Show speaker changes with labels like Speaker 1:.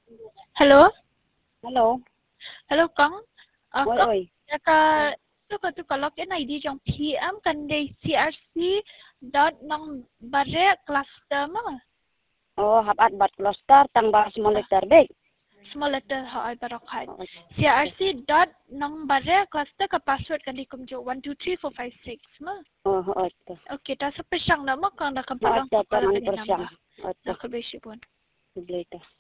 Speaker 1: Hello?
Speaker 2: Hello.
Speaker 1: Hello, Kang?
Speaker 2: Oi,
Speaker 1: Kang,
Speaker 2: oi.
Speaker 1: tu ka login ID jong PM kan day CRC dot nong bare cluster ma.
Speaker 2: Oh, habat bat cluster tangbar small letter big.
Speaker 1: Small letter ha ay barokhan.
Speaker 2: Oh,
Speaker 1: CRC dot nong bare cluster ka password kan di kumjo 123456 ma.
Speaker 2: oh, oh.
Speaker 1: Okay, ta sa pesyang na mo kang
Speaker 2: Oh,
Speaker 1: nakapalang
Speaker 2: ta
Speaker 1: para
Speaker 2: ang
Speaker 1: kanina
Speaker 2: persyang.
Speaker 1: ma.
Speaker 2: Oh,
Speaker 1: Nakabesi pun.
Speaker 2: later.